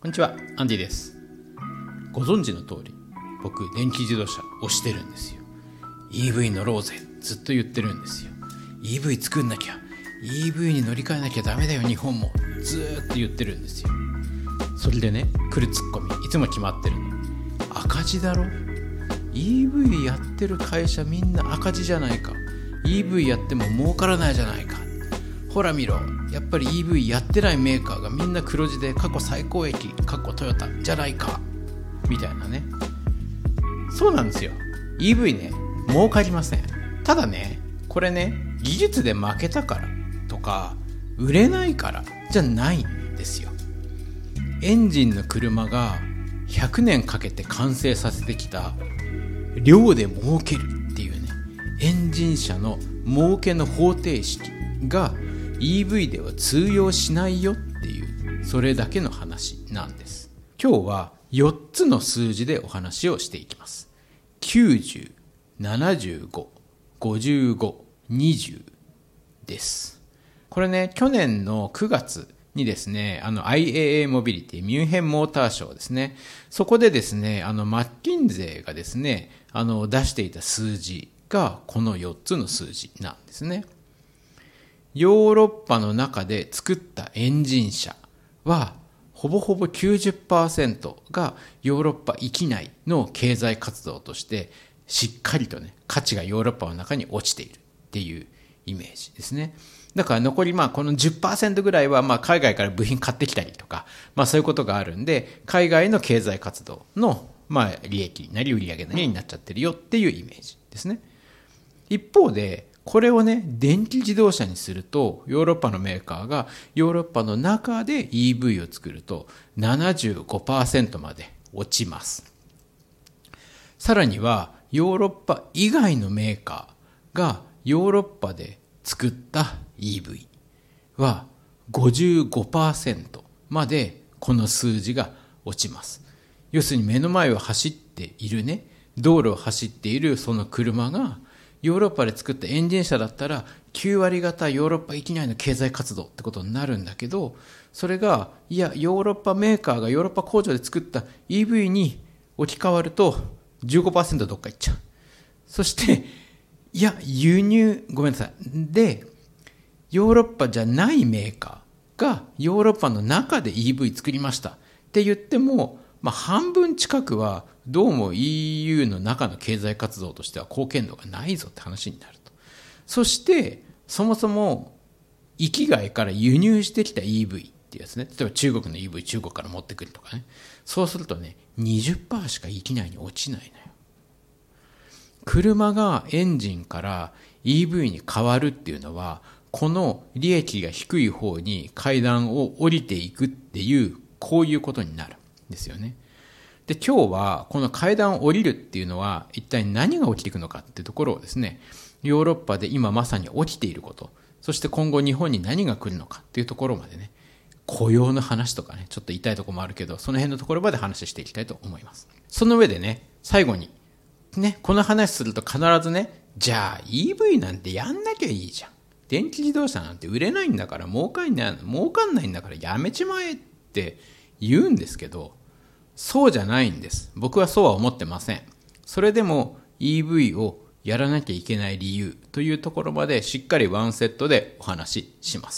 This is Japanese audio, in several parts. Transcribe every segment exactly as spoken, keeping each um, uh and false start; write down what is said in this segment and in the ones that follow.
こんにちは、アンディです。ご存知の通り、僕電気自動車推してるんですよ。 イーブイ 乗ろうぜずっと言ってるんですよ。 イーブイ 作んなきゃ イーブイ に乗り換えなきゃダメだよ日本も、ずーっと言ってるんですよ。それでね、来るツッコミいつも決まってるの。赤字だろ、 イーブイ やってる会社みんな赤字じゃないか、 イーブイ やっても儲からないじゃないか、ほら見ろ、やっぱり イーブイ やってないメーカーがみんな黒字で過去最高益、過去トヨタじゃないかみたいなね。そうなんですよ、 イーブイ ね、儲かりません。ただね、これね、技術で負けたからとか売れないからじゃないんですよ。エンジンの車がひゃくねんかけて完成させてきた量で儲けるっていうね、エンジン車の儲けの方程式がイーブイ では通用しないよっていう、それだけの話なんです。今日はよっつの数字でお話をしていきます。きゅうじゅう、ななじゅうご、ごじゅうご、にじゅうです。これね、去年のくがつにですね、あの アイエーエー モビリティミュンヘンモーターショーですね、そこでですね、あのマッキンゼーがですね、あの出していた数字がこのよっつの数字なんですね。ヨーロッパの中で作ったエンジン車はほぼほぼ きゅうじゅっパーセント がヨーロッパ域内の経済活動としてしっかりとね、価値がヨーロッパの中に落ちているっていうイメージですね。だから残りまあこの じゅっパーセント ぐらいはまあ海外から部品買ってきたりとか、まあそういうことがあるんで、海外の経済活動のまあ利益なり売上なりになっちゃってるよっていうイメージですね。一方でこれをね、電気自動車にすると、ヨーロッパのメーカーがヨーロッパの中で イーブイ を作ると ななじゅうごパーセント まで落ちます。さらにはヨーロッパ以外のメーカーがヨーロッパで作った イーブイ は ごじゅうごパーセント までこの数字が落ちます。要するに目の前を走っているね、道路を走っているその車がヨーロッパで作ったエンジン車だったらきゅうわりがたヨーロッパ域内の経済活動ってことになるんだけど、それがいやヨーロッパメーカーがヨーロッパ工場で作った イーブイ に置き換わると じゅうごパーセント どっか行っちゃう。そしていや輸入ごめんなさいでヨーロッパじゃないメーカーがヨーロッパの中で イーブイ 作りましたって言っても、まあ、半分近くはどうも イーユー の中の経済活動としては貢献度がないぞって話になると。そしてそもそも域外から輸入してきた イーブイ っていうやつね、例えば中国の イーブイ 中国から持ってくるとかね、そうするとね にじゅっパーセント しか域内に落ちないのよ。車がエンジンから イーブイ に変わるっていうのは、この利益が低い方に階段を降りていくっていう、こういうことになるんですよね。で、今日はこの階段を降りるっていうのは一体何が起きていくのかっていうところをですね、ヨーロッパで今まさに起きていること、そして今後日本に何が来るのかっていうところまでね、雇用の話とかね、ちょっと痛いところもあるけど、その辺のところまで話していきたいと思います。その上でね、最後にね、この話すると必ずね、じゃあ イーブイ なんてやんなきゃいいじゃん、電気自動車なんて売れないんだから儲かんない、儲かんないんだからやめちまえって言うんですけど、そうじゃないんです。僕はそうは思ってません。それでも イーブイ をやらなきゃいけない理由というところまでしっかりワンセットでお話しします。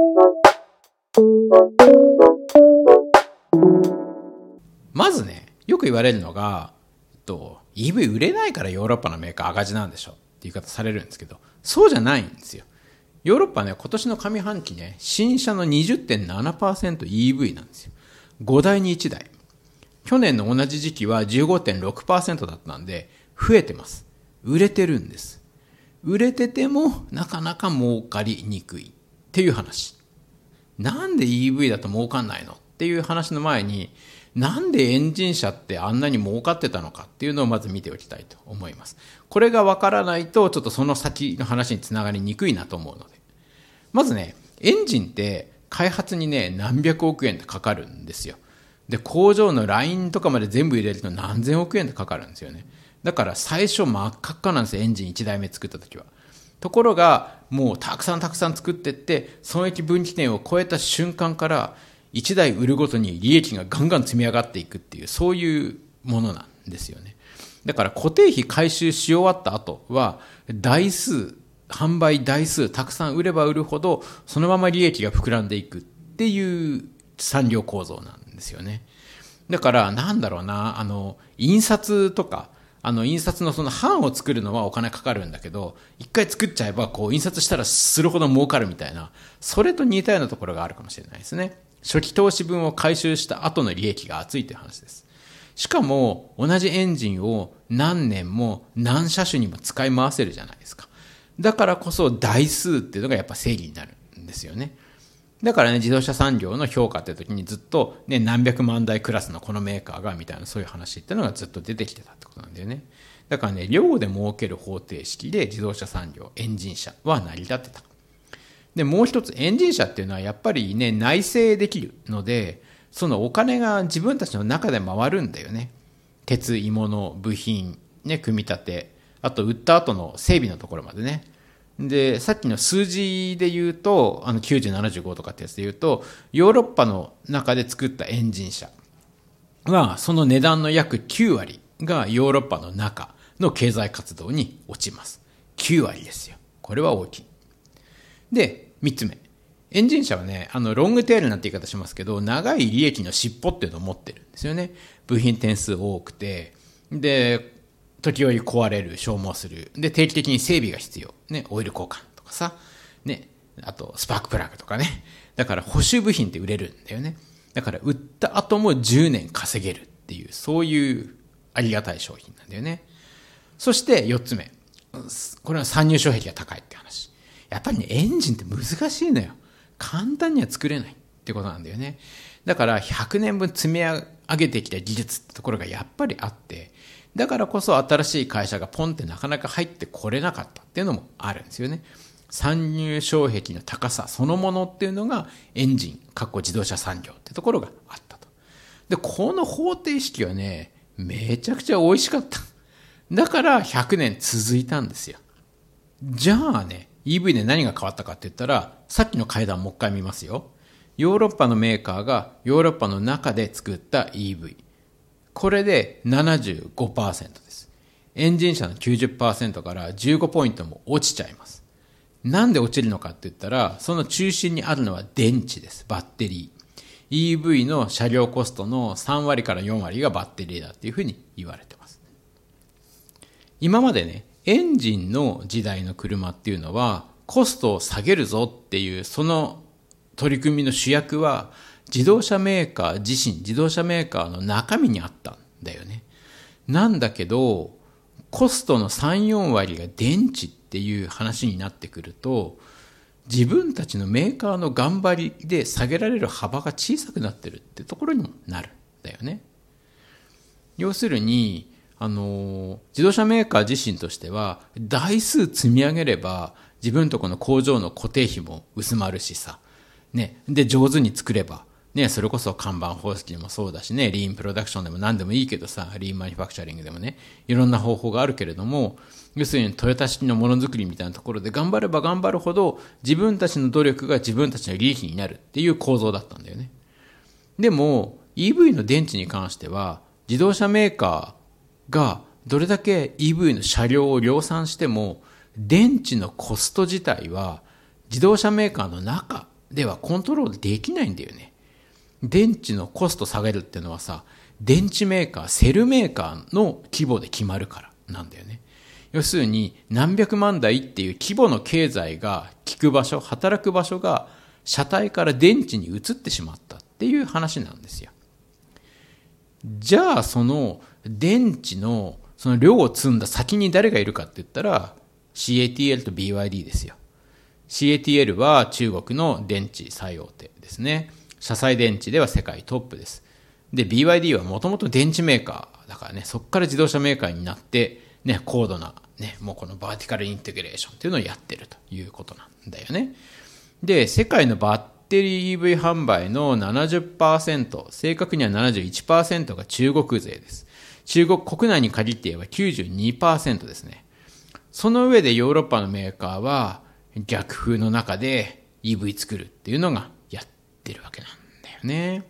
まずね、よく言われるのが、と イーブイ 売れないからヨーロッパのメーカー赤字なんでしょって言い方されるんですけど、そうじゃないんですよ。ヨーロッパね、今年の上半期ね、新車の にじゅってんななパーセント イーブイ なんですよ。ごだいにいちだい。去年の同じ時期は じゅうごてんろくパーセント だったんで、増えてます。売れてるんです。売れててもなかなか儲かりにくいっていう話。なんで イーブイ だと儲かんないのっていう話の前に、なんでエンジン車ってあんなに儲かってたのかっていうのをまず見ておきたいと思います。これがわからないとちょっとその先の話につながりにくいなと思うので。まずね、エンジンって開発にね、何百億円でかかるんですよ。で、工場のラインとかまで全部入れると何千億円でかかるんですよね。だから最初真っ赤っかなんですよ、エンジンいちだいめ作った時は。ところがもうたくさんたくさん作ってって損益分岐点を超えた瞬間からいちだい売るごとに利益がガンガン積み上がっていくっていう、そういうものなんですよね。だから固定費回収し終わった後は、台数、販売台数たくさん売れば売るほど、そのまま利益が膨らんでいくっていう産業構造なんですよね。だからなんだろうな、あの、印刷とか、あの、印刷のその版を作るのはお金かかるんだけど、一回作っちゃえば、こう、印刷したらするほど儲かるみたいな、それと似たようなところがあるかもしれないですね。初期投資分を回収した後の利益が厚いという話です。しかも、同じエンジンを何年も何車種にも使い回せるじゃないですか。だからこそ台数っていうのがやっぱ正義になるんですよね。だからね、自動車産業の評価って時にずっとね、何百万台クラスのこのメーカーがみたいな、そういう話っていうのがずっと出てきてたってことなんだよね。だからね、量で儲ける方程式で自動車産業、エンジン車は成り立ってた。で、もう一つ、エンジン車っていうのはやっぱりね、内製できるので、そのお金が自分たちの中で回るんだよね。鉄、鋳物、部品、ね、組み立て、あと売った後の整備のところまでね。で、さっきの数字で言うと、あのきゅうじゅう、ななじゅうごとかってやつで言うと、ヨーロッパの中で作ったエンジン車は、その値段の約きゅうわりがヨーロッパの中の経済活動に落ちます。きゅうわりですよ。これは大きい。で、みっつめ。エンジン車はね、あの、ロングテールなんて言い方しますけど、長い利益の尻尾っていうのを持ってるんですよね。部品点数多くて、で、時折壊れる、消耗する。で、定期的に整備が必要。ね、オイル交換とかさ。ね、あと、スパークプラグとかね。だから、補修部品って売れるんだよね。だから、売った後もじゅうねん稼げるっていう、そういうありがたい商品なんだよね。そして、よっつめ。これは参入障壁が高いって話。やっぱりね、エンジンって難しいのよ。簡単には作れないってことなんだよね。だから、ひゃくねんぶん積み上げてきた技術ってところがやっぱりあって、だからこそ新しい会社がポンってなかなか入ってこれなかったっていうのもあるんですよね。参入障壁の高さそのものっていうのがエンジン、かっこ自動車産業ってところがあったと。で、この方程式はね、めちゃくちゃ美味しかった。だからひゃくねん続いたんですよ。じゃあね、イーブイ で何が変わったかって言ったら、さっきの階段もう一回見ますよ。ヨーロッパのメーカーがヨーロッパの中で作った イーブイ。これで ななじゅうごパーセント です。エンジン車の きゅうじゅっパーセント からじゅうごポイントも落ちちゃいます。なんで落ちるのかって言ったら、その中心にあるのは電池です。バッテリー。イーブイ の車両コストのさんわりからよんわりがバッテリーだっていうふうに言われてます。今までね、エンジンの時代の車っていうのは、コストを下げるぞっていう、その取り組みの主役は、自動車メーカー自身、自動車メーカーの中身にあったんだよね。なんだけど、コストのさん、よんわりが電池っていう話になってくると、自分たちのメーカーの頑張りで下げられる幅が小さくなってるってところにもなるんだよね。要するに、あの、自動車メーカー自身としては、台数積み上げれば、自分とこの工場の固定費も薄まるしさ、ね、で、上手に作れば、ね、それこそ看板方式でもそうだしね、リーンプロダクションでも何でもいいけどさ、リーンマニファクチャリングでもね、いろんな方法があるけれども、要するにトヨタ式のものづくりみたいなところで頑張れば頑張るほど、自分たちの努力が自分たちの利益になるっていう構造だったんだよね。でも、イーブイ の電池に関しては、自動車メーカーがどれだけ イーブイ の車両を量産しても、電池のコスト自体は、自動車メーカーの中ではコントロールできないんだよね。電池のコスト下げるっていうのはさ、電池メーカー、セルメーカーの規模で決まるからなんだよね。要するに何百万台っていう規模の経済が効く場所、働く場所が車体から電池に移ってしまったっていう話なんですよ。じゃあその電池のその量を積んだ先に誰がいるかって言ったら シーエーティーエル と ビーワイディー ですよ。シーエーティーエル は中国の電池最大手ですね。車載電池では世界トップです。で、ビーワイディー はもともと電池メーカーだからね、そこから自動車メーカーになって、ね、高度な、ね、もうこのバーティカルインテグレーションっていうのをやってるということなんだよね。で、世界のバッテリー イーブイ 販売の ななじゅっパーセント、正確には ななじゅういちパーセント が中国勢です。中国国内に限って言えば きゅうじゅうにパーセント ですね。その上でヨーロッパのメーカーは逆風の中で イーブイ 作るっていうのがやってるわけなんだよよね。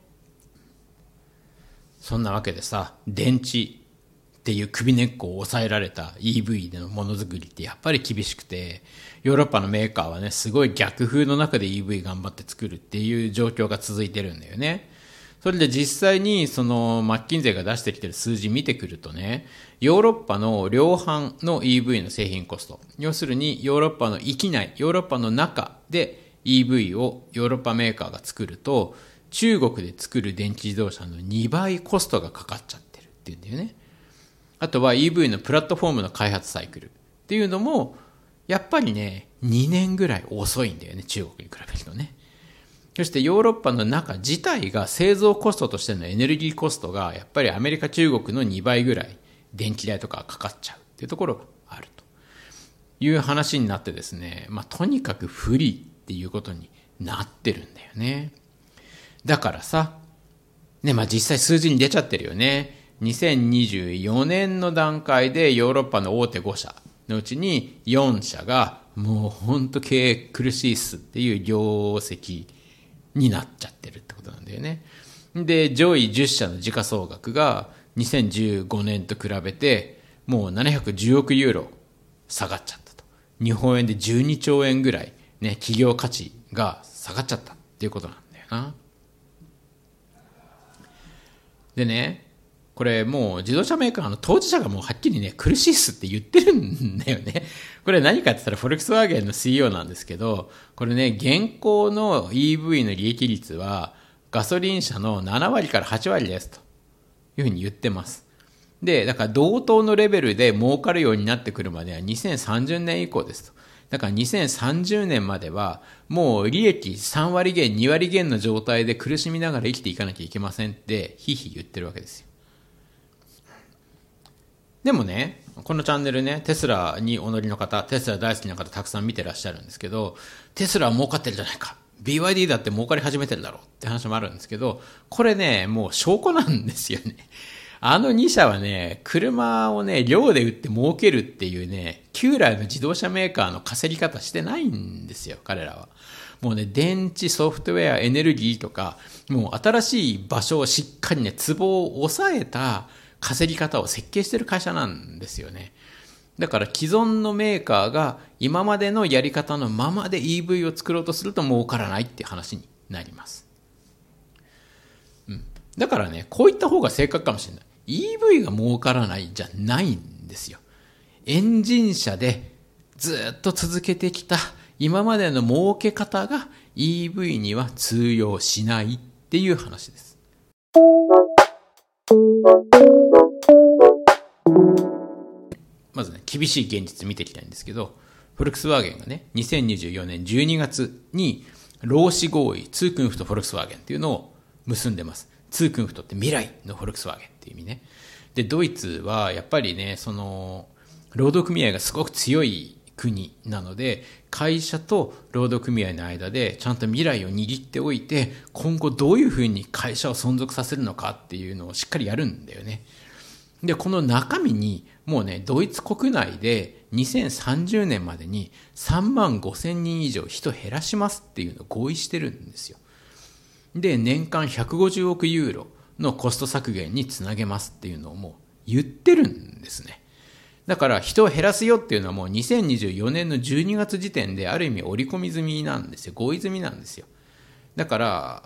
そんなわけでさ、電池っていう首根っこを抑えられた イーブイ でのものづくりってやっぱり厳しくて、ヨーロッパのメーカーはね、すごい逆風の中で イーブイ 頑張って作るっていう状況が続いてるんだよね。それで実際にそのマッキンゼーが出してきてる数字見てくるとね、ヨーロッパの量販の イーブイ の製品コスト、要するにヨーロッパの域内、ヨーロッパの中で イーブイ をヨーロッパメーカーが作ると、中国で作る電気自動車のにばいコストがかかっちゃってるっていうんだよね。あとは イーブイ のプラットフォームの開発サイクルっていうのも、やっぱりね、にねんぐらい遅いんだよね、中国に比べるとね。そしてヨーロッパの中自体が製造コストとしてのエネルギーコストがやっぱりアメリカ、中国のにばいぐらい電気代とかかかっちゃうっていうところがあるという話になってですね、まあとにかく不利っていうことになってるんだよね。だからさ、ね、まあ実際数字に出ちゃってるよね。にせんにじゅうよねんの段階でヨーロッパの大手ごしゃのうちによんしゃがもうほんと経営苦しいっすっていう業績になっちゃってるってことなんだよね。で、上位じゅっしゃの時価総額がにせんじゅうごねんと比べてもうななひゃくじゅうおくユーロ下がっちゃったと。日本円でじゅうにちょうえんぐらいね、企業価値が下がっちゃったっていうことなんだよな。でね、これもう自動車メーカーの当事者がもうはっきりね、苦しいっすって言ってるんだよね。これ何かって言ったらフォルクスワーゲンの シーイーオー なんですけど、これね、現行の イーブイ の利益率はガソリン車のななわりからはちわりですというふうに言ってます。で、だから同等のレベルで儲かるようになってくるまではにせんさんじゅうねん以降ですと。だからにせんさんじゅうねんまではもう利益さんわり減、にわり減の状態で苦しみながら生きていかなきゃいけませんってひいひい言ってるわけですよ。でもね、このチャンネルね、テスラにお乗りの方、テスラ大好きな方たくさん見てらっしゃるんですけど、テスラは儲かってるじゃないか。ビーワイディー だって儲かり始めてるだろうって話もあるんですけど、これね、もう証拠なんですよね。あのにしゃはね、車をね、量で売って儲けるっていうね、旧来の自動車メーカーの稼ぎ方してないんですよ、彼らは。もうね、電池、ソフトウェア、エネルギーとか、もう新しい場所をしっかりね、ツボを抑えた稼ぎ方を設計してる会社なんですよね。だから既存のメーカーが今までのやり方のままで イーブイ を作ろうとすると儲からないっていう話になります。うん。だからね、こういった方が正確かもしれない。イーブイ が儲からないじゃないんですよ。エンジン車でずっと続けてきた今までの儲け方が イーブイ には通用しないっていう話です。まずね、厳しい現実見ていきたいんですけど、フォルクスワーゲンがね、にせんにじゅうよねんじゅうにがつに労使合意、ツークンフトフォルクスワーゲンっていうのを結んでます。ツークンフトって未来のフォルクスワーゲンっていう意味ね。で、ドイツはやっぱりね、その、労働組合がすごく強い国なので、会社と労働組合の間でちゃんと未来を握っておいて、今後どういうふうに会社を存続させるのかっていうのをしっかりやるんだよね。で、この中身に、もうね、ドイツ国内でにせんさんじゅうねんまでにさんまんごせんにん以上人減らしますっていうのを合意してるんですよ。で、年間ひゃくごじゅうおくユーロのコスト削減につなげますっていうのをもう言ってるんですね。だから人を減らすよっていうのはもうにせんにじゅうよねんのじゅうにがつ時点である意味織り込み済みなんですよ。合意済みなんですよ。だから、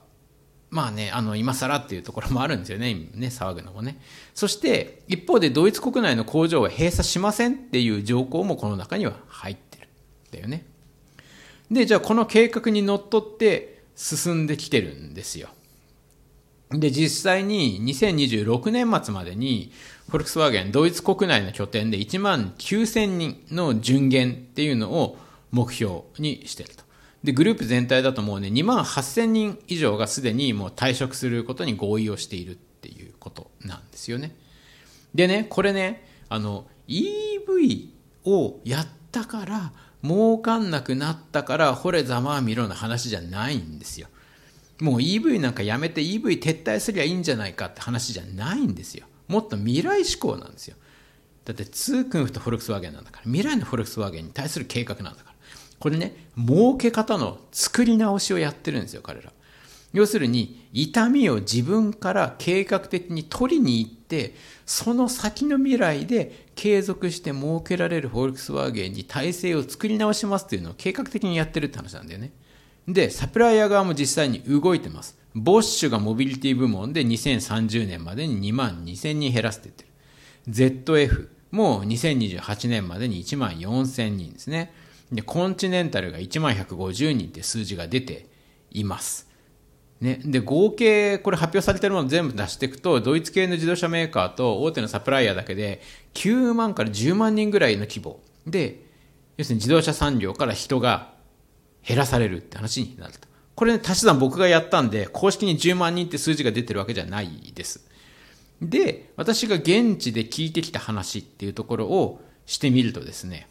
まあね、あの、今更っていうところもあるんですよね、ね、騒ぐのもね。そして、一方でドイツ国内の工場は閉鎖しませんっていう条項もこの中には入ってる。だよね。で、じゃあこの計画にのっとって進んできてるんですよ。で、実際ににせんにじゅうろくねん末までに、フォルクスワーゲン、ドイツ国内の拠点でいちまんきゅうせんにんの順減っていうのを目標にしていると。で、グループ全体だともうね、にまんはっせんにん以上がすでにもう退職することに合意をしているっていうことなんですよね。でね、これね、あの、イーブイ をやったから、儲かんなくなったから、ほれざまあみろの話じゃないんですよ。もう イーブイ なんかやめて イーブイ 撤退すりゃいいんじゃないかって話じゃないんですよ。もっと未来志向なんですよ。だってツークンフとフォルクスワーゲンなんだから、未来のフォルクスワーゲンに対する計画なんだから。これね、儲け方の作り直しをやってるんですよ、彼ら。 要するに痛みを自分から計画的に取りに行って、その先の未来で継続して設けられるフォルクスワーゲンに体制を作り直しますっていうのを計画的にやってるって話なんだよね。で、サプライヤー側も実際に動いてます。ボッシュがモビリティ部門でにせんさんじゅうねんまでににまんにせんにん減らすって言ってる。ゼットエフ もにせんにじゅうはちねんまでにいちまんよんせんにんですね。で、コンチネンタルがいちまんひゃくごじゅうにんって数字が出ています。ね。で、合計、これ発表されてるもの全部出していくと、ドイツ系の自動車メーカーと大手のサプライヤーだけできゅうまんからじゅうまんにんぐらいの規模で、要するに自動車産業から人が減らされるって話になると。これね、足し算僕がやったんで、公式にじゅうまんにんって数字が出てるわけじゃないです。で、私が現地で聞いてきた話っていうところをしてみるとですね、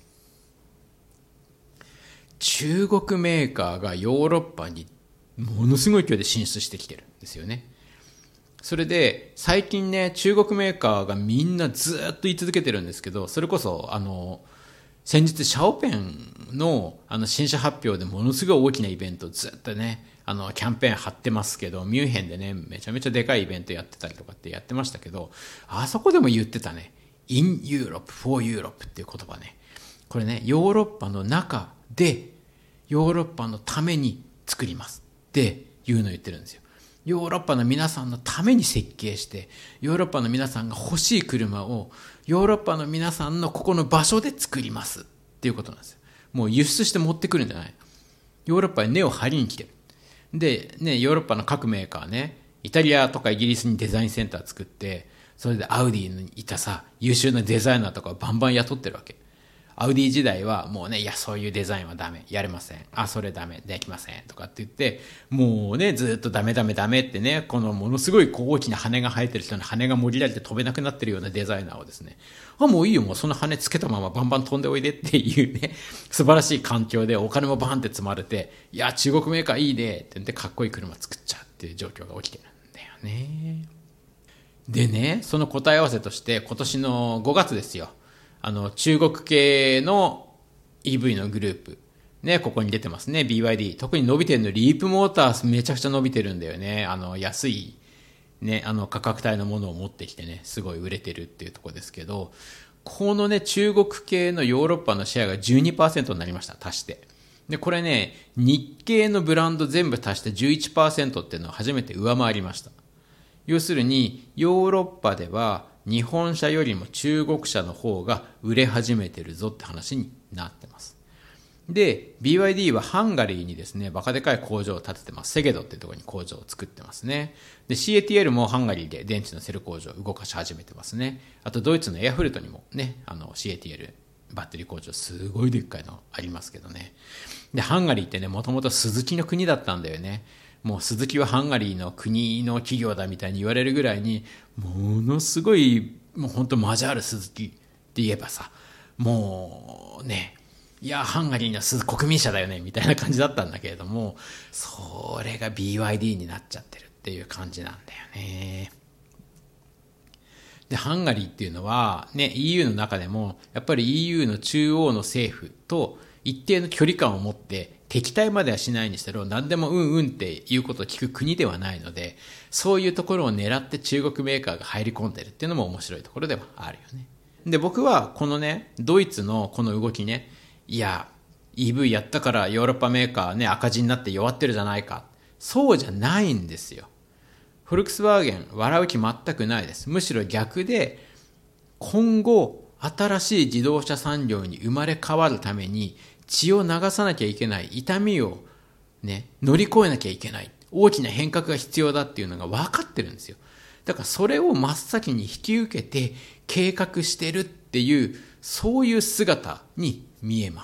中国メーカーがヨーロッパにものすごい勢いで進出してきてるんですよね。それで、最近ね、中国メーカーがみんなずっと言い続けてるんですけど、それこそ、あの、先日シャオペンのあの新車発表でものすごい大きなイベントずっとね、あのキャンペーン張ってますけど、ミュンヘンでね、めちゃめちゃでかいイベントやってたりとかってやってましたけど、あそこでも言ってたね、in Europe for Europe っていう言葉ね。これね、ヨーロッパの中でヨーロッパのために作りますっていうのを言ってるんですよ。ヨーロッパの皆さんのために設計して、ヨーロッパの皆さんが欲しい車をヨーロッパの皆さんのここの場所で作りますっていうことなんですよ。もう輸出して持ってくるんじゃない。ヨーロッパに根を張りに来てる。で、ね、ヨーロッパの各メーカーね、イタリアとかイギリスにデザインセンター作って、それでアウディにいたさ、優秀なデザイナーとかをバンバン雇ってるわけ。アウディ時代はもうね、いや、そういうデザインはダメ、やれません。あ、それダメ、できません。とかって言って、もうね、ずっとダメダメダメってね、このものすごい大きな羽が生えてる人の羽がもぎられて飛べなくなってるようなデザイナーをですね、あ、もういいよ、もうその羽つけたままバンバン飛んでおいでっていうね、素晴らしい環境でお金もバンって積まれて、いや、中国メーカーいいねって言ってかっこいい車作っちゃうっていう状況が起きてるんだよね。でね、その答え合わせとして今年のごがつですよ。あの、中国系の イーブイ のグループ。ね、ここに出てますね、ビーワイディー。特に伸びてるの、リープモーターめちゃくちゃ伸びてるんだよね。あの、安い、ね、あの、価格帯のものを持ってきてね、すごい売れてるっていうところですけど、このね、中国系のヨーロッパのシェアが じゅうにパーセント になりました、足して。で、これね、日系のブランド全部足して じゅういちパーセント っていうのを初めて上回りました。要するに、ヨーロッパでは、日本車よりも中国車の方が売れ始めてるぞって話になってます。で、ビーワイディー はハンガリーにですね、バカでかい工場を建ててます。セゲドっていうところに工場を作ってますね。で、シーエーティーエル もハンガリーで電池のセル工場を動かし始めてますね。あとドイツのエアフルトにもね、あの シーエーティーエル バッテリー工場すごいでっかいのありますけどね。で、ハンガリーってね、もともとスズキの国だったんだよね。もうスズキはハンガリーの国の企業だみたいに言われるぐらいに、ものすごい、もう本当マジャールスズキって言えばさ、もうね、いや、ハンガリーのス国民車だよね、みたいな感じだったんだけれども、それが ビーワイディー になっちゃってるっていう感じなんだよね。で、ハンガリーっていうのは、ね、イーユー の中でも、やっぱり イーユー の中央の政府と一定の距離感を持って、敵対まではしないにしても何でもうんうんっていうことを聞く国ではないので、そういうところを狙って中国メーカーが入り込んでるっていうのも面白いところではあるよね。で、僕はこのね、ドイツのこの動きね、いや、イーブイ やったからヨーロッパメーカーね、赤字になって弱ってるじゃないか。そうじゃないんですよ。フォルクスワーゲン、笑う気全くないです。むしろ逆で、今後、新しい自動車産業に生まれ変わるために、血を流さなきゃいけない、痛みをね、乗り越えなきゃいけない、大きな変革が必要だっていうのが分かってるんですよ。だからそれを真っ先に引き受けて計画してるっていう、そういう姿に見えます。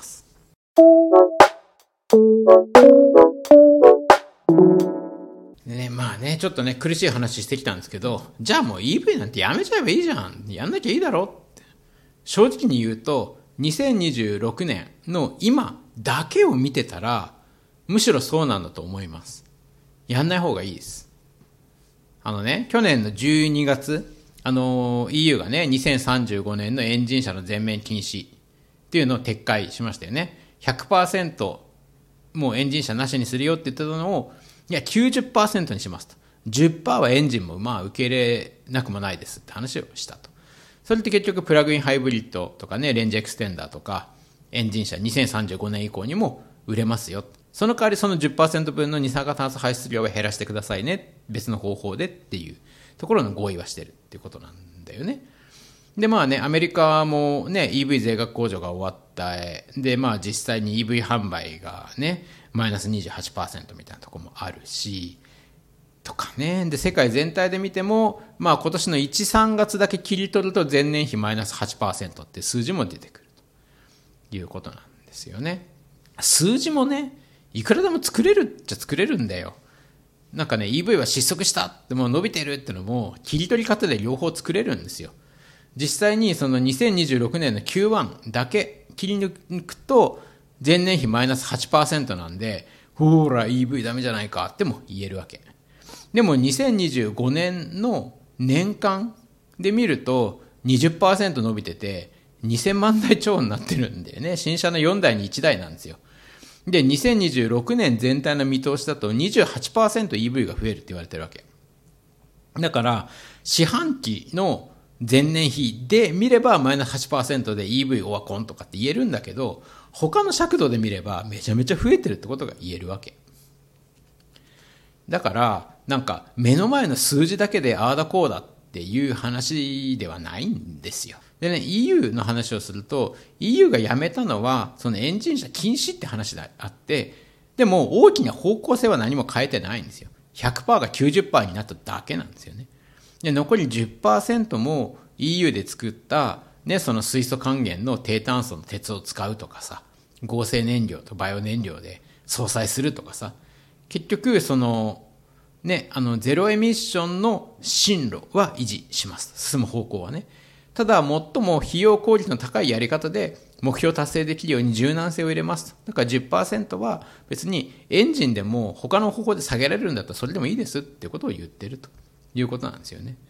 でね、まあね、ちょっとね、苦しい話してきたんですけど、じゃあもう イーブイ なんてやめちゃえばいいじゃん。やんなきゃいいだろって。正直に言うと、にせんにじゅうろくねんの今だけを見てたら、むしろそうなんだと思います。やんない方がいいです。あのね、去年のじゅうにがつ、あの、イーユー がね、にせんさんじゅうごねんのエンジン車の全面禁止っていうのを撤回しましたよね。ひゃくパーセント もうエンジン車なしにするよって言ってたのを、 いや きゅうじゅっパーセント にしますと。じゅっパーセント はエンジンもまあ受け入れなくもないですって話をしたと。それって結局プラグインハイブリッドとかね、レンジエクステンダーとかエンジン車にせんさんじゅうごねん以降にも売れますよ。その代わりその じゅっパーセント 分の二酸化炭素排出量は減らしてくださいね、別の方法でっていうところの合意はしてるっていうことなんだよね。でまあね、アメリカもね イーブイ 税額控除が終わったで、まあ実際に イーブイ 販売がねマイナス にじゅうはちパーセント みたいなところもあるしとかね。で世界全体で見ても、まあ今年のいち、さんがつだけ切り取ると前年比マイナス はちパーセント って数字も出てくるということなんですよね。数字もねいくらでも作れるっちゃ作れるんだよ。なんかね イーブイ は失速したってもう伸びてるってのも切り取り方で両方作れるんですよ。実際にそのにせんにじゅうろくねんの キューワン だけ切り抜くと前年比マイナス はちパーセント なんで、ほーら イーブイ ダメじゃないかっても言えるわけ。でもにせんにじゅうごねんの年間で見ると にじゅっパーセント 伸びててにせんまんだい超になってるんだよね。新車のよんだいにいちだいなんですよ。でにせんにじゅうろくねん全体の見通しだと にじゅうはちパーセントイーブイ が増えるって言われてるわけだから、四半期の前年比で見ればマイナス はちパーセント で イーブイ オワコンとかって言えるんだけど、他の尺度で見ればめちゃめちゃ増えてるってことが言えるわけだから、なんか目の前の数字だけでああだこうだっていう話ではないんですよ。でね、イーユー の話をすると イーユー がやめたのはそのエンジン車禁止って話であって、でも大きな方向性は何も変えてないんですよ。 ひゃくパーセント が きゅうじゅっパーセント になっただけなんですよね。で残り じゅっパーセント も イーユー で作った、ね、その水素還元の低炭素の鉄を使うとかさ、合成燃料とバイオ燃料で相殺するとかさ、結局そのね、あのゼロエミッションの進路は維持します。進む方向はね。ただ最も費用効率の高いやり方で目標達成できるように柔軟性を入れます。だから じゅっパーセント は別にエンジンでも他の方法で下げられるんだったらそれでもいいですってことを言ってるということなんですよね。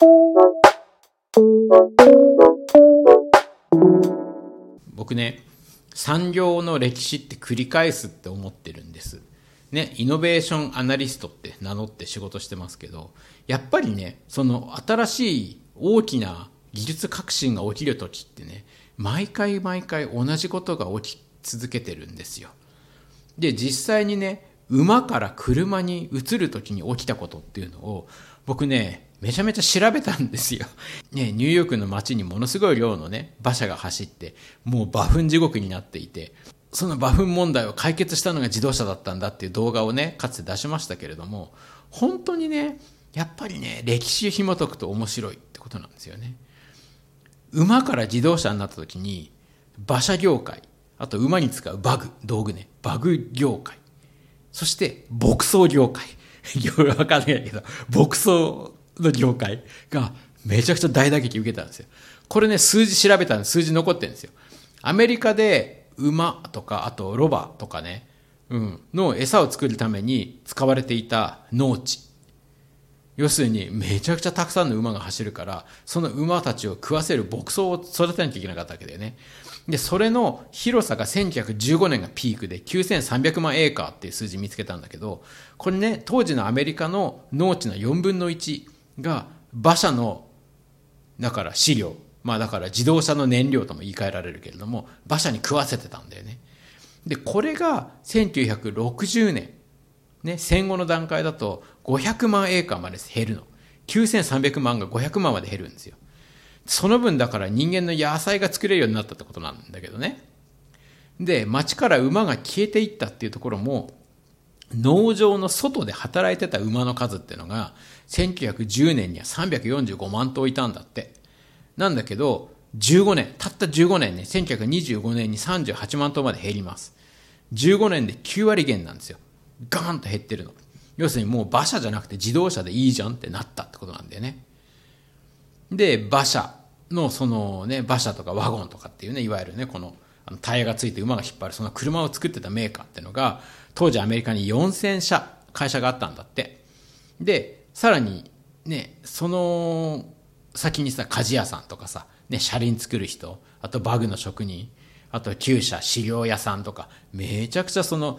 僕ね、産業の歴史って繰り返すって思ってるんですね。イノベーションアナリストって名乗って仕事してますけど、やっぱりね、その新しい大きな技術革新が起きるときってね、毎回毎回同じことが起き続けてるんですよ。で、実際にね、馬から車に移るときに起きたことっていうのを僕ね、めちゃめちゃ調べたんですよ。ね、ニューヨークの街にものすごい量のね、馬車が走って、もう馬糞地獄になっていて、その馬糞問題を解決したのが自動車だったんだっていう動画をね、かつて出しましたけれども、本当にね、やっぱりね、歴史を紐解くと面白いってことなんですよね。馬から自動車になった時に、馬車業界、あと馬に使うバグ、道具ね、バグ業界、そして牧草業界、わかんないけど、牧草の業界がめちゃくちゃ大打撃受けたんですよ。これね、数字調べたんで数字残ってるんですよ。アメリカで馬とか、あとロバとかね、うん、の餌を作るために使われていた農地。要するにめちゃくちゃたくさんの馬が走るから、その馬たちを食わせる牧草を育てなきゃいけなかったわけだよね。で、それの広さがせんきゅうひゃくじゅうごねんがピークできゅうせんさんびゃくまんエーカーっていう数字見つけたんだけど、これね、当時のアメリカの農地のよんぶんのいちが馬車の、だから飼料、まあだから自動車の燃料とも言い換えられるけれども、馬車に食わせてたんだよね。で、これがせんきゅうひゃくろくじゅうねん、ね、戦後の段階だとごひゃくまんエーカーまで減るの。きゅうせんさんびゃくまんがごひゃくまんまで減るんですよ。その分だから人間の野菜が作れるようになったってことなんだけどね。で、町から馬が消えていったっていうところも、農場の外で働いてた馬の数っていうのがせんきゅうひゃくじゅうねんにはさんびゃくよんじゅうごまんとういたんだって。なんだけどじゅうごねん、たったじゅうごねんね、せんきゅうひゃくにじゅうごねんにさんじゅうはちまんとうまで減ります。じゅうごねんできゅうわりげんなんですよ。ガーンと減ってるの。要するにもう馬車じゃなくて自動車でいいじゃんってなったってことなんだよね。で、馬車のそのね、馬車とかワゴンとかっていうね、いわゆるね、このあのタイヤがついて馬が引っ張るその車を作ってたメーカーっていうのが、当時アメリカによんせんしゃ会社があったんだって。で、さらにね、その先にさ、鍛冶屋さんとかさ、ね、車輪作る人、あとバグの職人、あと厩舎、飼料屋さんとか、めちゃくちゃその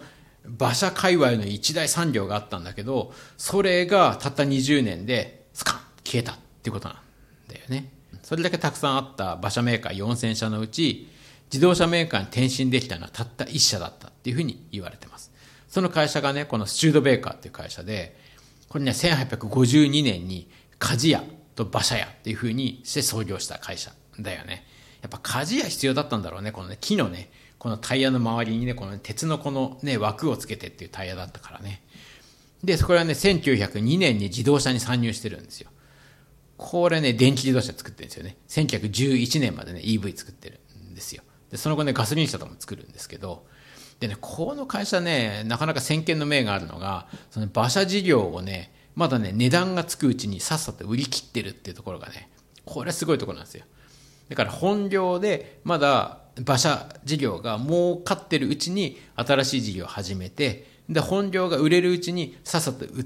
馬車界隈の一大産業があったんだけど、それがたったにじゅうねんでスカン消えたっていうことなんだよね。それだけたくさんあった馬車メーカーよんせんしゃのうち、自動車メーカーに転身できたのはたったいっしゃだったっていうふうに言われてます。その会社がね、このスチュードベーカーっていう会社で、これね、せんはっぴゃくごじゅうにねんに鍛冶屋と馬車屋っていうふうにして創業した会社だよね。やっぱ鍛冶屋必要だったんだろうね。このね、木のね、このタイヤの周りにね、この鉄のこのね、枠をつけてっていうタイヤだったからね。で、これはね、せんきゅうひゃくにねんに自動車に参入してるんですよ。これね、電気自動車作ってるんですよね。せんきゅうひゃくじゅういちねんまでね、イーブイ 作ってるんですよ。で、その後ね、ガソリン車とかも作るんですけど、でね、この会社ね、なかなか先見の明があるのが、その馬車事業をね、まだね、値段がつくうちにさっさと売り切ってるっていうところがね、これすごいところなんですよ。だから本業でまだ馬車事業が儲かってるうちに新しい事業を始めて、で、本業が売れるうちにさっさと売って、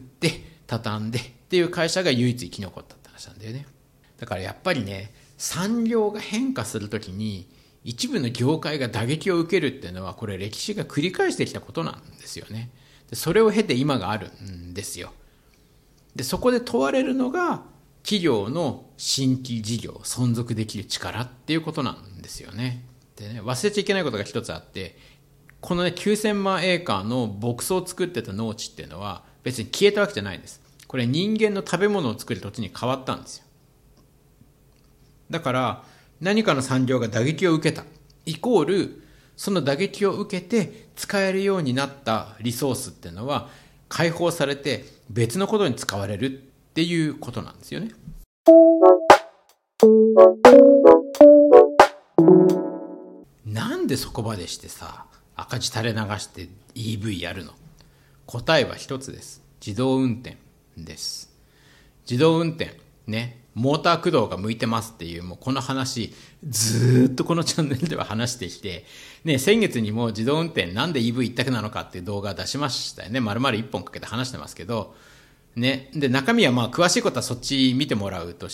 畳んでっていう会社が唯一生き残ったって話なんだよね。だからやっぱりね、産業が変化するときに、一部の業界が打撃を受けるっていうのは、これ歴史が繰り返してきたことなんですよね。で、それを経て今があるんですよ。で、そこで問われるのが、企業の新規事業、存続できる力っていうことなんですよね。でね、忘れちゃいけないことが一つあって、このね、きゅうせんまんエーカーの牧草を作ってた農地っていうのは、別に消えたわけじゃないんです。これ人間の食べ物を作る土地に変わったんですよ。だから、何かの産業が打撃を受けたイコール、その打撃を受けて使えるようになったリソースっていうのは解放されて別のことに使われるっていうことなんですよね。なんでそこまでしてさ、赤字垂れ流して イーブイ やるの？答えは一つです。自動運転です。自動運転ね。モーター駆動が向いてますっていう、もうこの話、ずーっとこのチャンネルでは話してきて、ね、先月にも自動運転なんで イーブイ 一択なのかっていう動画出しましたよね。丸々一本かけて話してますけど、ね。で、中身はまあ詳しいことはそっち見てもらうとして、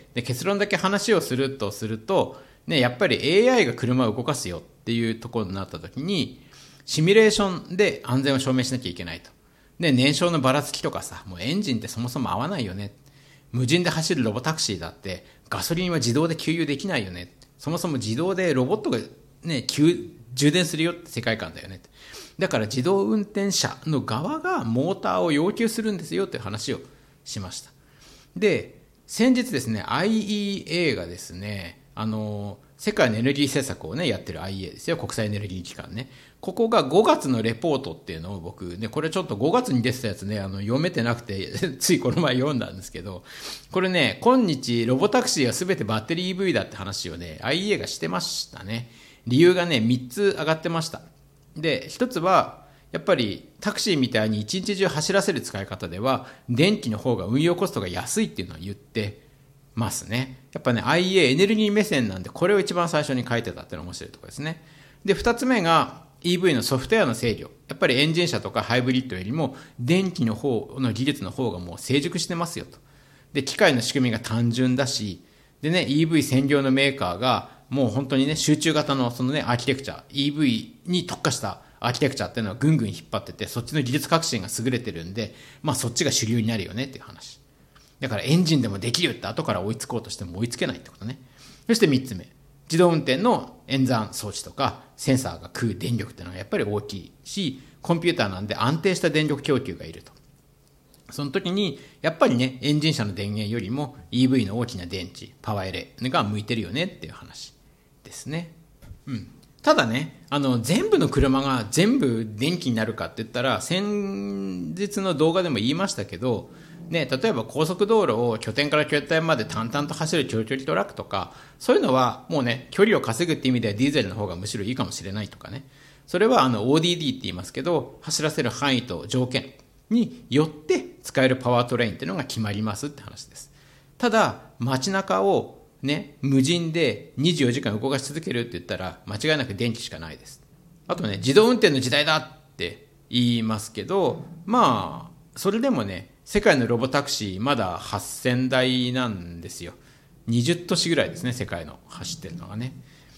で、結論だけ話をするとすると、ね、やっぱり エーアイ が車を動かすよっていうところになった時に、シミュレーションで安全を証明しなきゃいけないと。で、燃焼のばらつきとかさ、もうエンジンってそもそも合わないよね。無人で走るロボタクシーだってガソリンは自動で給油できないよね。そもそも自動でロボットがね、給充電するよって世界観だよね。だから自動運転車の側がモーターを要求するんですよっていう話をしました。で、先日ですね、アイイーエー がですね、あの、世界のエネルギー政策をね、やってる アイイーエー ですよ。国際エネルギー機関ね。ここがごがつのレポートっていうのを僕ね、これちょっとごがつに出てたやつね、あの、読めてなくて、ついこの前読んだんですけど、これね、今日ロボタクシーは全てバッテリー イーブイ だって話をね、アイイーエー がしてましたね。理由がね、みっつ上がってました。で、ひとつは、やっぱりタクシーみたいに一日中走らせる使い方では、電気の方が運用コストが安いっていうのを言ってますね。やっぱね、アイイーエー エネルギー目線なんで、これを一番最初に書いてたっていうのが面白いところですね。で、二つ目が、イーブイ のソフトウェアの制御。やっぱりエンジン車とかハイブリッドよりも電気の方の技術の方がもう成熟してますよと。で、機械の仕組みが単純だし、でね、イーブイ 専業のメーカーがもう本当にね、集中型のそのね、アーキテクチャ、イーブイ に特化したアーキテクチャっていうのはぐんぐん引っ張ってて、そっちの技術革新が優れてるんで、まあそっちが主流になるよねっていう話。だからエンジンでもできるって後から追いつこうとしても追いつけないってことね。そして三つ目。自動運転の演算装置とかセンサーが食う電力っていうのはやっぱり大きいし、コンピューターなんで安定した電力供給がいると。その時にやっぱりね、エンジン車の電源よりも イーブイ の大きな電池、パワーエレが向いてるよねっていう話ですね。うん。ただね、あの全部の車が全部電気になるかって言ったら、先日の動画でも言いましたけど、ね、例えば高速道路を拠点から拠点まで淡々と走る長距離トラックとか、そういうのはもうね、距離を稼ぐって意味ではディーゼルの方がむしろいいかもしれないとかね。それはあの オーディーディー って言いますけど、走らせる範囲と条件によって使えるパワートレインっていうのが決まりますって話です。ただ、街中をね、無人でにじゅうよじかん動かし続けるって言ったら、間違いなく電気しかないです。あとね、自動運転の時代だって言いますけど、まあ、それでもね、世界のロボタクシーまだはっせんだいなんですよ。にじゅっ都市ぐらいですね、世界の走ってるのがね。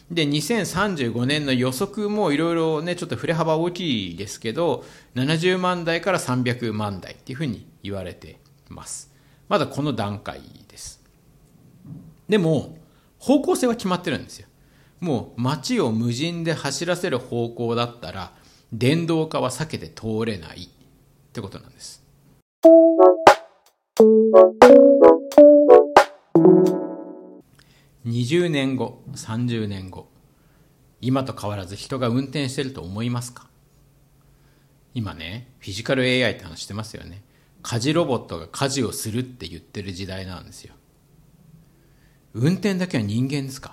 で、にせんさんじゅうごねんの予測もいろいろね、ちょっと振れ幅大きいですけど、ななじゅうまんだいからさんびゃくまんだいっていうふうに言われてます。まだこの段階です。でも、方向性は決まってるんですよ。もう街を無人で走らせる方向だったら、電動化は避けて通れないってことなんです。にじゅうねんご、さんじゅうねんご、今と変わらず人が運転してると思いますか？今ね、フィジカル エーアイ って話してますよね。家事ロボットが家事をするって言ってる時代なんですよ。運転だけは人間ですか？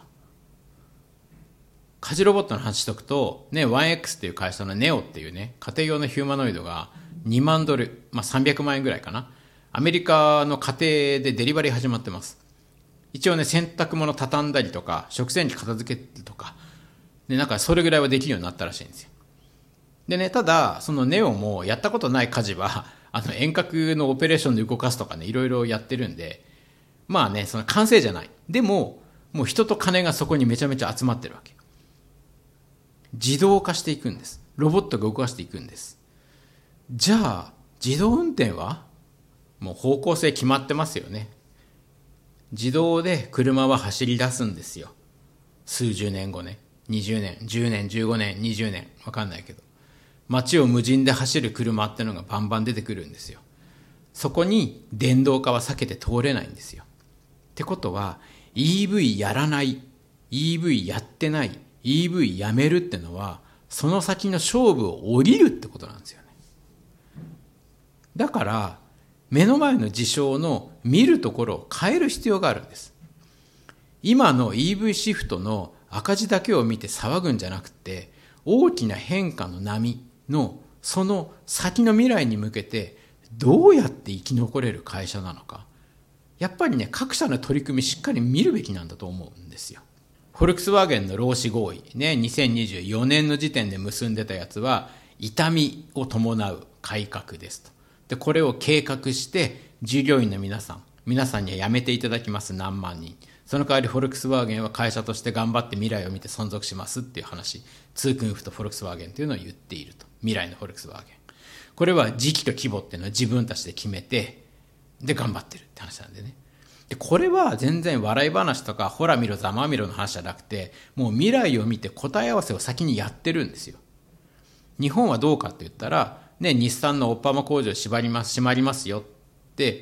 家事ロボットの話しとくと、ね、ワンエックス っていう会社のネオっていうね、家庭用のヒューマノイドがにまんドル、まあさんびゃくまんえんぐらいかな。アメリカの家庭でデリバリー始まってます。一応ね、洗濯物畳んだりとか、食洗機片付けるとか、で、なんかそれぐらいはできるようになったらしいんですよ。でね、ただ、そのネオもやったことない家事は、あの遠隔のオペレーションで動かすとかね、いろいろやってるんで、まあね、その完成じゃない。でも、もう人と金がそこにめちゃめちゃ集まってるわけ。自動化していくんです。ロボットが動かしていくんです。じゃあ、自動運転はもう方向性決まってますよね。自動で車は走り出すんですよ。数十年後ね。にじゅうねん、じゅうねん、じゅうごねん、にじゅうねん。わかんないけど。街を無人で走る車ってのがバンバン出てくるんですよ。そこに電動化は避けて通れないんですよ。ってことは、イーブイ やらない、イーブイ やってない、イーブイ やめるってのは、その先の勝負を降りるってことなんですよね。だから、目の前の事象の見るところを変える必要があるんです。今の イーブイ シフトの赤字だけを見て騒ぐんじゃなくて、大きな変化の波のその先の未来に向けてどうやって生き残れる会社なのか。やっぱりね、各社の取り組みしっかり見るべきなんだと思うんですよ。フォルクスワーゲンの労使合意、ね、にせんにじゅうよねんの時点で結んでたやつは、痛みを伴う改革ですと。で、これを計画して、従業員の皆さん、皆さんには辞めていただきます、何万人。その代わりフォルクスワーゲンは会社として頑張って未来を見て存続しますっていう話、ツークンフとフォルクスワーゲンというのを言っていると。未来のフォルクスワーゲン。これは時期と規模っていうのは自分たちで決めて、で頑張ってるって話なんでね。で、これは全然笑い話とか、ほら見ろざまみろの話じゃなくて、もう未来を見て答え合わせを先にやってるんですよ。日本はどうかって言ったら、ね、日産のオッパマ工場縛ります、閉まりますよって、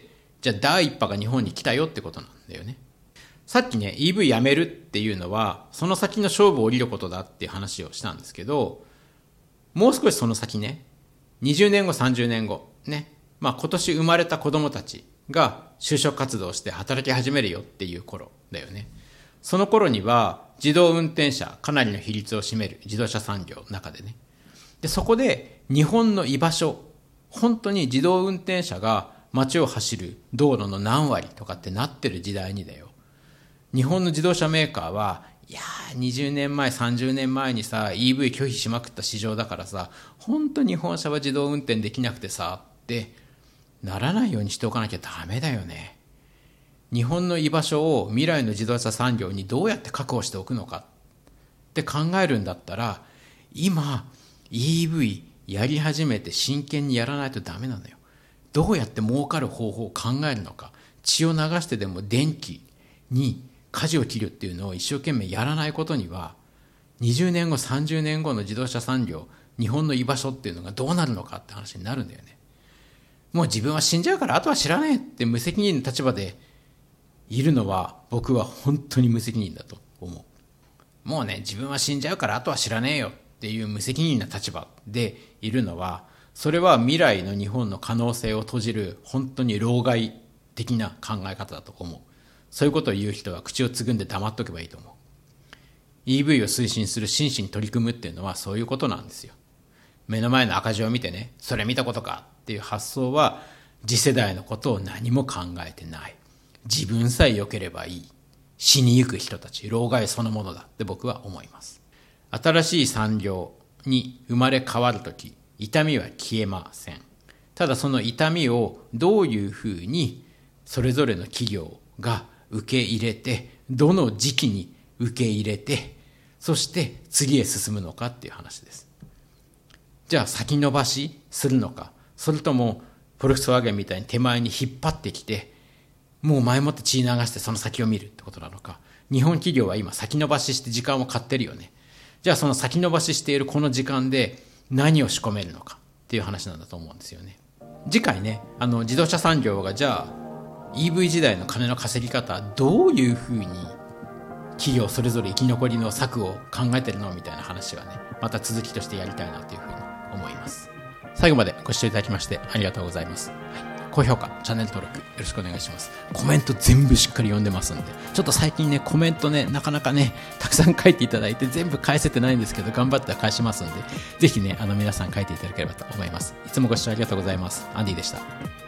じゃあ第一波が日本に来たよってことなんだよね。さっきね、イーブイ やめるっていうのは、その先の勝負を降りることだっていう話をしたんですけど、もう少しその先ね、にじゅうねんご、さんじゅうねんご、ね、まあ今年生まれた子供たちが就職活動して働き始めるよっていう頃だよね。その頃には自動運転車かなりの比率を占める自動車産業の中でね。で、そこで日本の居場所、本当に自動運転車が街を走る道路の何割とかってなってる時代にだよ。日本の自動車メーカーは、いやーにじゅうねんまえ、さんじゅうねんまえにさ、イーブイ 拒否しまくった市場だからさ、本当に日本車は自動運転できなくてさ、ってならないようにしておかなきゃダメだよね。日本の居場所を未来の自動車産業にどうやって確保しておくのかって考えるんだったら、今 イーブイ やり始めて真剣にやらないとダメなのよ。どうやって儲かる方法を考えるのか、血を流してでも電気に舵を切るっていうのを一生懸命やらないことには、にじゅうねんご、さんじゅうねんごの自動車産業、日本の居場所っていうのがどうなるのかって話になるんだよね。もう自分は死んじゃうからあとは知らねえって無責任の立場でいるのは、僕は本当に無責任だと思う。もうね、自分は死んじゃうからあとは知らねえよっていう無責任な立場でいるのは、それは未来の日本の可能性を閉じる本当に老害的な考え方だと思う。そういうことを言う人は口をつぐんで黙っとけばいいと思う。イーブイ を推進する真摯に取り組むっていうのはそういうことなんですよ。目の前の赤字を見てね、それ見たことかっていう発想は次世代のことを何も考えてない。自分さえ良ければいい。死にゆく人たち、老害そのものだって僕は思います。新しい産業に生まれ変わるとき、痛みは消えません。ただその痛みをどういうふうにそれぞれの企業が受け入れて、どの時期に受け入れて、 そして次へ進むのかっていう話です。じゃあ先延ばしするのか、それともフォルクスワーゲンみたいに手前に引っ張ってきて、もう前もって血流してその先を見るってことなのか。日本企業は今先延ばしして時間を買ってるよね。じゃあその先延ばししているこの時間で何を仕込めるのかっていう話なんだと思うんですよね。次回ね、あの自動車産業がじゃあ イーブイ 時代の金の稼ぎ方、どういうふうに企業それぞれ生き残りの策を考えてるのみたいな話はね、また続きとしてやりたいなというふうに思います。最後までご視聴いただきましてありがとうございます。はい、高評価、チャンネル登録よろしくお願いします。コメント全部しっかり読んでますんで、ちょっと最近ねコメントねなかなかねたくさん書いていただいて全部返せてないんですけど、頑張って返しますんで、ぜひねあの皆さん書いていただければと思います。いつもご視聴ありがとうございます。アンディでした。